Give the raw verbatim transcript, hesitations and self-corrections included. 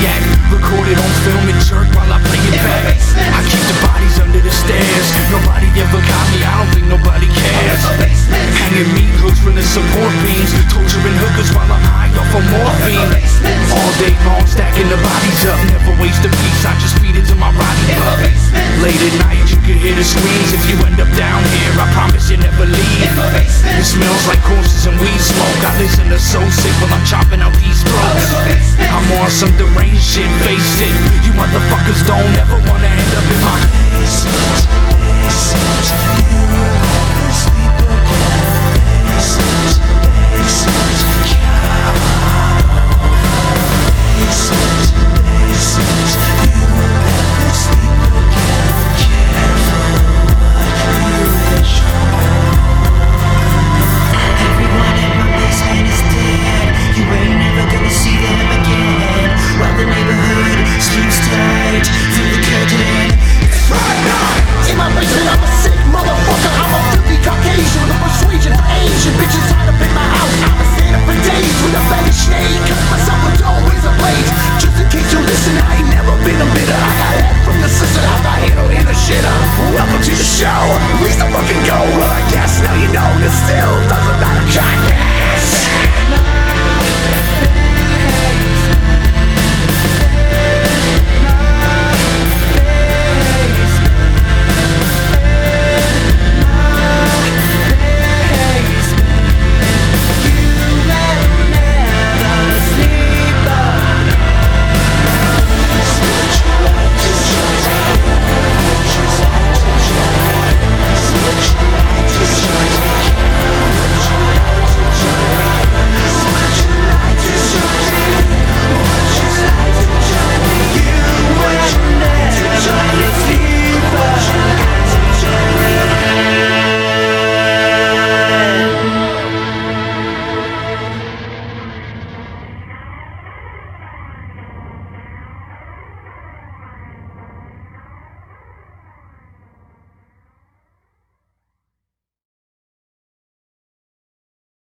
maniac. Recorded on film and jerk while I play it back. I keep the bodies under the stairs. Nobody ever got me, I don't think nobody cares. Hanging meat hooks from the support beams. Torturing hookers while I'm high off of morphine. All day long stacking the bodies up. Never waste a piece, I just feed it to my Roddy Buck. Late at night you can hear the screams. If you end up down here, I promise you never leave. It smells like corpses and weed smoke. I listen to So Sick while I'm chopping out these throats. I'm on some deranged shit, face it. You motherfuckers don't ever want